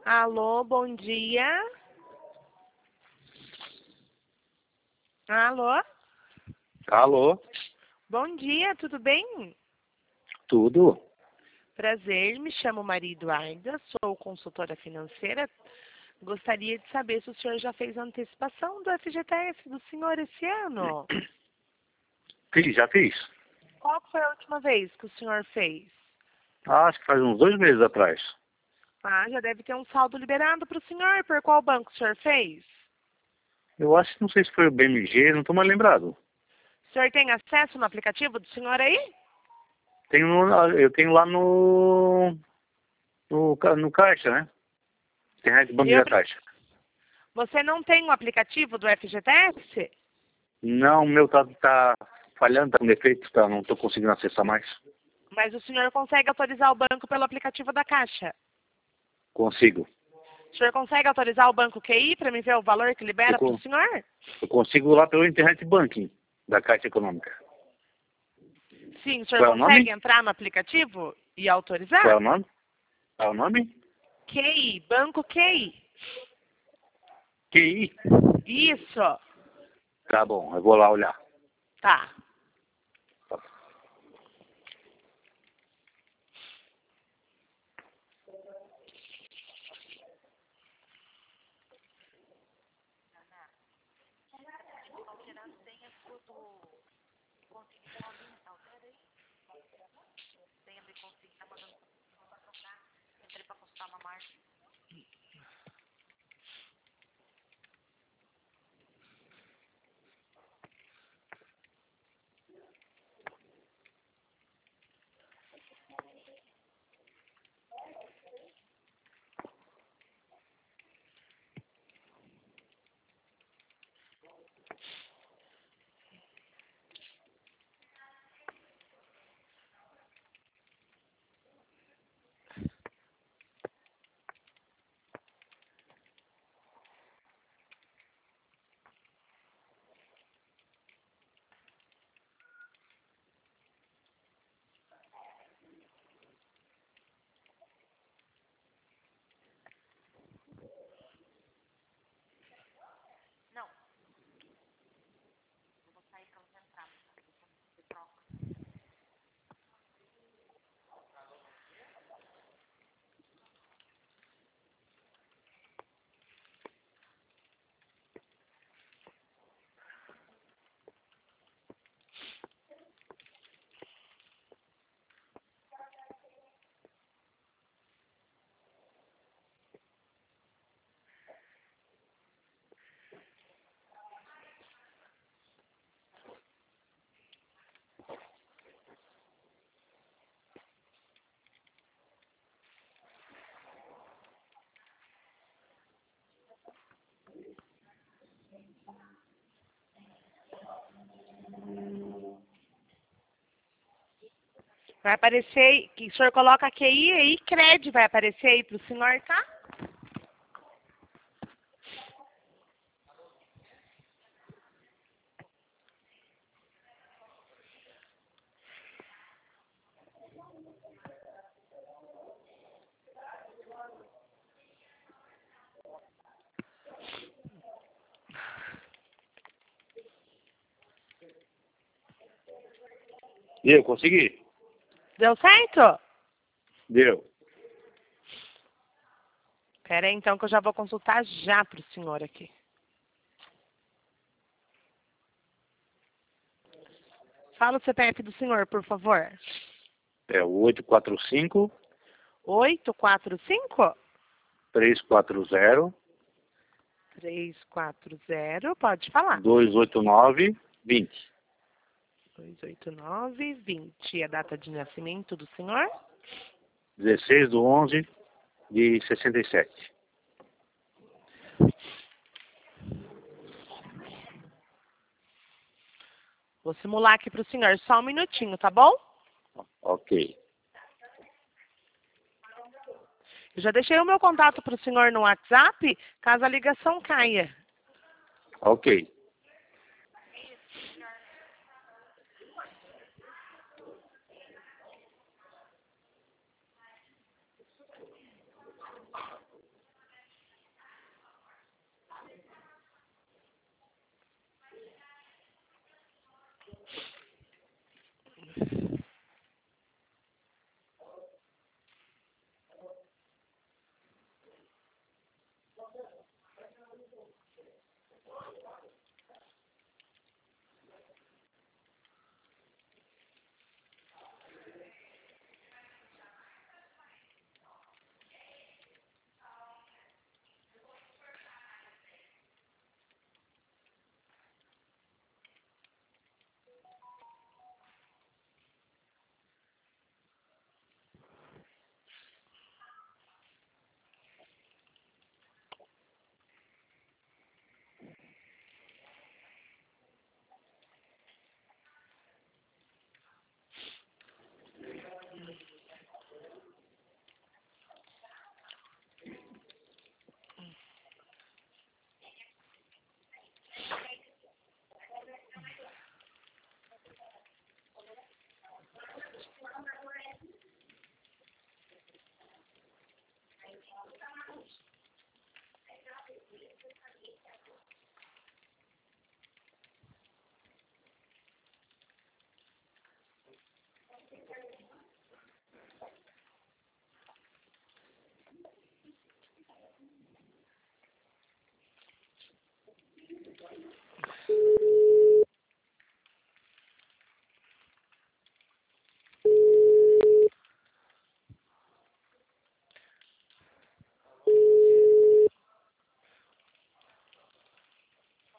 Alô, bom dia. Alô? Alô, Bom dia, tudo bem? tudo? Prazer, me chamo Maria Eduarda, sou consultora financeira. Gostaria de saber se o senhor já fez a antecipação do FGTS do senhor esse ano. Já fiz. Qual foi a última vez que o senhor fez? Acho que faz uns 2 meses atrás. Ah, já deve ter um saldo liberado para o senhor. Por qual banco o senhor fez? Eu acho que não sei se foi o BMG, não estou mais lembrado. O senhor tem acesso no aplicativo do senhor aí? Eu tenho lá no Caixa, né? Internet Banco Eu da pre- Caixa. Você não tem o aplicativo do FGTS? Não, o meu tá falhando, tá com defeito, tá, não estou conseguindo acessar mais. Mas o senhor consegue autorizar o banco pelo aplicativo da Caixa. Consigo. O senhor consegue autorizar o banco QI para me ver o valor que Eu, libera para o con- senhor? eu consigo lá pelo Internet Banking da Caixa Econômica. Sim, o senhor Qual é o consegue nome? entrar no aplicativo e Qual é autorizar? o nome? Qual é o nome? QI, banco QI. QI. Isso. Tá bom, eu vou lá olhar. Tá. Vai aparecer, que o senhor coloca QI aí, CRED vai aparecer aí para o senhor, tá? E eu consegui? Deu certo? Deu. Pera aí, então, que eu já vou consultar já para o senhor aqui. Fala o CPF do senhor, por favor. É o 845 845 340 340, pode falar. 289 20. 289-20. E a data de nascimento do senhor? 16/11/67. Vou simular aqui para o senhor, só um minutinho, tá bom? Ok. Eu já deixei o meu contato para o senhor no WhatsApp, caso a ligação caia. Ok.